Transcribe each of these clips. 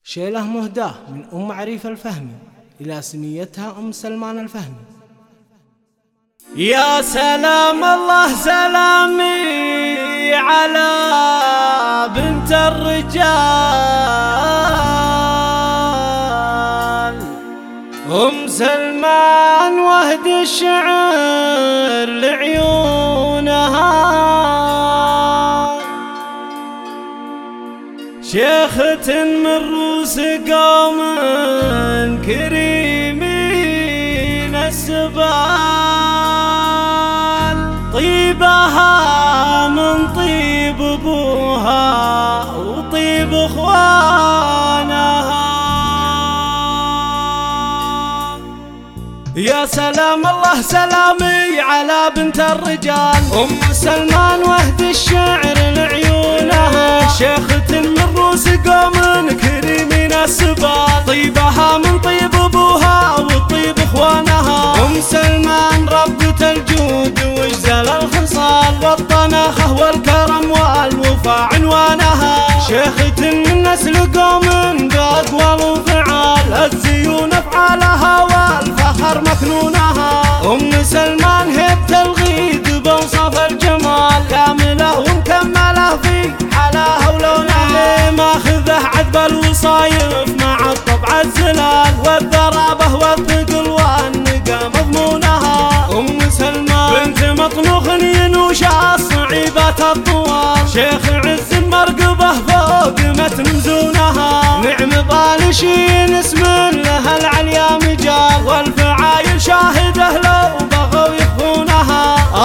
شيله مهداه من أم عريفة الفهمي إلى سميتها أم سلمان الفهمي. يا سلام الله سلامي على بنت الرجال أم سلمان وهد الشعر لعيونها، شيخة من رؤوس قوم كريمين السبال، طيبها من طيب ابوها وطيب اخوانها. يا سلام الله سلامي على بنت الرجال أم سلمان وهد الشعر لعيونها، شيخة من رؤوس قوم كريمين السبال، طيبها من طيب ابوها وطيب اخوانها. أم سلمان ربة الجود واجزل الخصال، والطناخة والكرم والوفا عنوانها، شيخة من نسل قوم بأقوال وفعال، الزيون افعالها والفخر مكنونها. أم سلمان هبة الغيد بوصف الجمال، كاملة ومكملة في حلاها ولونها، ماخذه عذب الوصايف مع الطبع الزلال، والذرابة والثقل والنقا مضمونها. أم سلمان بنت مطنوخ ينوشها الصعيبات الطوال، شيخ عز مرقبه فوق متن مزونها، نعم بالشين اسم لها العليا مجال، والفعايل شاهده لو بغوا يخفونها،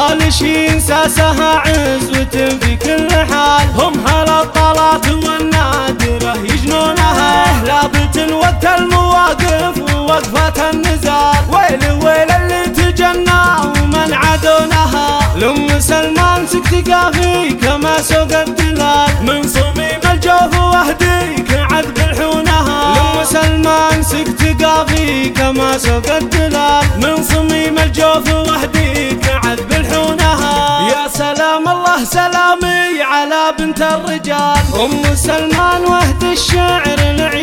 آلشين ساسها عزوة في كل حال، هم هلا الطلات والنادرة يجنونها، لابت وقت المواقف ووقفة النزال، ويل ويل اللي تجنى ومن عدونها. لأم سلمان سكت قافي كما سوق الدلال، من صميم الجوف وهديك عذب الحونها. لأم سلمان سكت قافي كما سوق الدلال، من صميم الجوف وهديك عذب الحونها. يا سلام الله سلامي على بنت الرجال أم سلمان وهد الشعر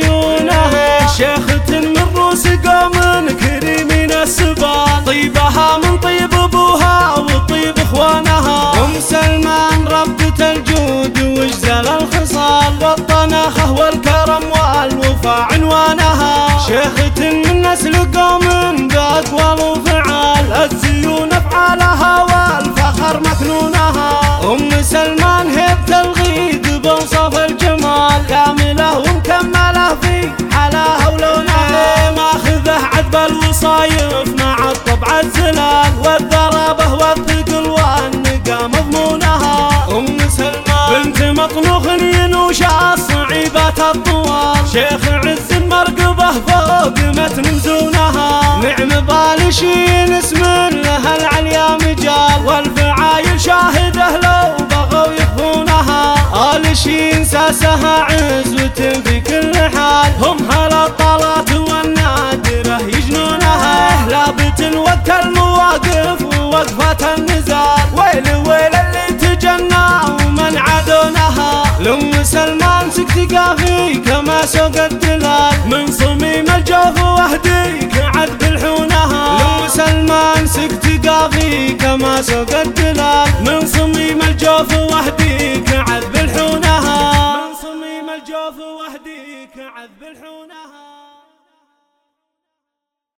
لعيونها، شيخة من رؤوس قوم كريمين السبال، طيبها من طيب ابوها وطيب اخوانها. أم سلمان ربة الجود واجزل الخصال، والطناخة والكرم والوفا عنوانها، شيخة من نسل قوم بأقوال وفعال، الزيون افعالها والفخر مكنونها. أم سلمان هبة الغيد بوصف الجمال، كاملة ومكملة في حلاها ولونها، ماخذه عذب الوصايف مع الطبع الزلال، والذرابة والثقل والنقا مضمونها. أم سلمان بنت مطنوخ ينوشها الصعيبات الطوال، شيخ عز مرقبه فوق متن مزونها، نعم بالشين اسم لها العليا مجال، والفعايل شاهده لو بغوا يخفونها، آلشين ساسها عزوة في كل حال، هم هلا الطلات والنادرة يجنونها، لابت وقت المواقف ووقفة النزال، ويل ويل اللي تجنى ومن عدونها. لأم سلمان سكت قافي كما سوق الدلال، من صميم الجوف وهديك عذب الحونها. لأم سلمان سكت قافي كما سوق الدلال، من صميم الجوف وهديك عذب الحونها، من صميم الجوف وهديك عذب الحونها.